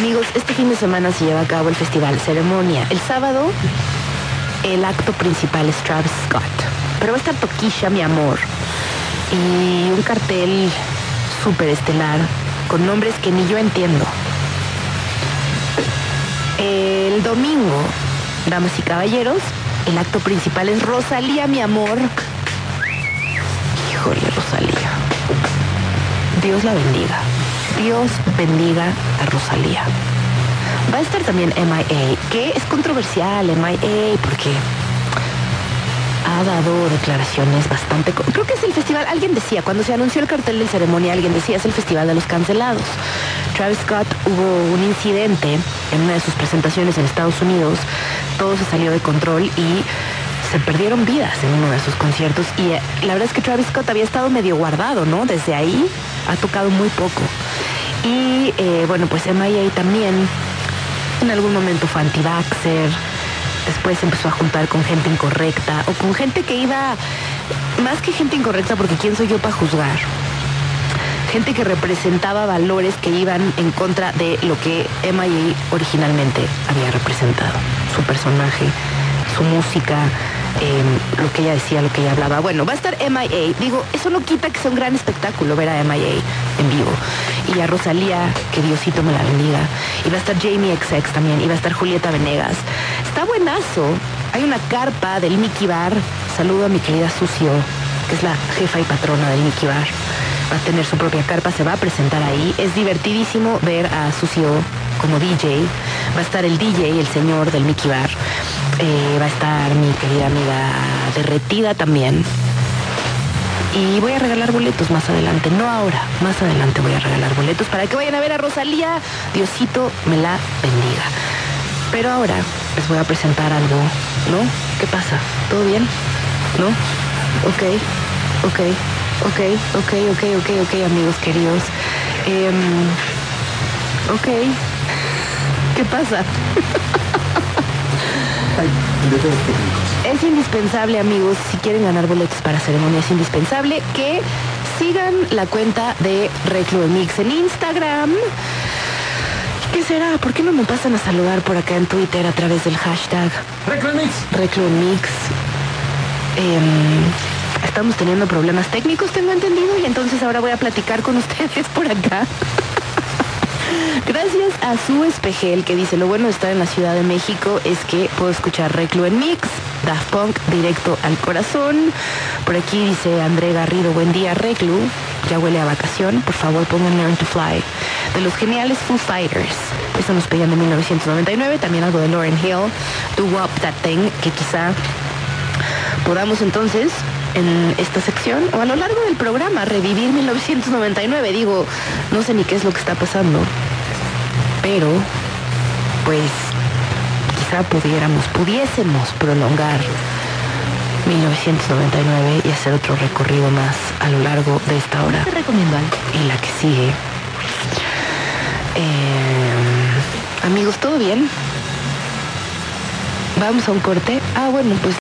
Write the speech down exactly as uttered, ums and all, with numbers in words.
Amigos, este fin de semana se lleva a cabo el festival Ceremonia. El sábado, el acto principal es Travis Scott. Pero va a estar Tokischa, mi amor. Y un cartel súper estelar con nombres que ni yo entiendo. El domingo, damas y caballeros, el acto principal es Rosalía, mi amor. Híjole, Rosalía. Dios la bendiga. Dios bendiga a Rosalía. Va a estar también M I A, que es controversial M I A porque ha dado declaraciones bastante... Creo que es el festival, alguien decía, cuando se anunció el cartel de Ceremonia, alguien decía, es el festival de los cancelados. Travis Scott, hubo un incidente en una de sus presentaciones en Estados Unidos, todo se salió de control y se perdieron vidas en uno de sus conciertos y eh, la verdad es que Travis Scott había estado medio guardado, ¿no? Desde ahí ha tocado muy poco. Y eh, bueno, pues M I A también en algún momento fue anti-vaxxer, después empezó a juntar con gente incorrecta o con gente que iba, más que gente incorrecta, porque ¿quién soy yo para juzgar? Gente que representaba valores que iban en contra de lo que M I A originalmente había representado. Su personaje, su música, eh, lo que ella decía, lo que ella hablaba. Bueno, va a estar M I A. Digo, eso no quita que sea un gran espectáculo ver a M I A en vivo. Y a Rosalía, que Diosito me la bendiga. Y va a estar Jamie X X también. Y va a estar Julieta Venegas. Está buenazo. Hay una carpa del Mickey Bar. Saludo a mi querida Sucio, que es la jefa y patrona del Mickey Bar. Va a tener su propia carpa, se va a presentar ahí. Es divertidísimo ver a Sucio como D J. Va a estar el D J, el señor del Mickey Bar. Eh, va a estar mi querida amiga Derretida también. Y voy a regalar boletos más adelante, no ahora, más adelante voy a regalar boletos para que vayan a ver a Rosalía. Diosito me la bendiga. Pero ahora les voy a presentar algo, ¿no? ¿Qué pasa? ¿Todo bien? ¿No? Ok, ok, ok, ok, ok, ok, ok, amigos queridos. Eh, ok. ¿Qué pasa? Es indispensable, amigos, si quieren ganar boletos para Ceremonia, es indispensable que sigan la cuenta de Reclu Mix en Instagram. ¿Qué será? ¿Por qué no me pasan a saludar por acá en Twitter a través del hashtag Reclu Mix? Reclu Mix. Eh, estamos teniendo problemas técnicos, tengo entendido, y entonces ahora voy a platicar con ustedes por acá. Gracias a su Espejel, que dice, lo bueno de estar en la Ciudad de México es que puedo escuchar Reclu en Mix, Daft Punk directo al corazón. Por aquí dice André Garrido, buen día Reclu, ya huele a vacación, por favor pongan Learn to Fly. De los geniales Foo Fighters, eso nos pedían de mil novecientos noventa y nueve, también algo de Lauryn Hill, Do Up That Thing, que quizá podamos entonces en esta sección o a lo largo del programa revivir mil novecientos noventa y nueve. Digo, no sé ni qué es lo que está pasando, pero pues quizá pudiéramos, pudiésemos prolongar mil novecientos noventa y nueve y hacer otro recorrido más a lo largo de esta hora. Te recomiendo algo. Y la que sigue. Eh, amigos, ¿todo bien? Vamos a un corte. Ah, bueno, pues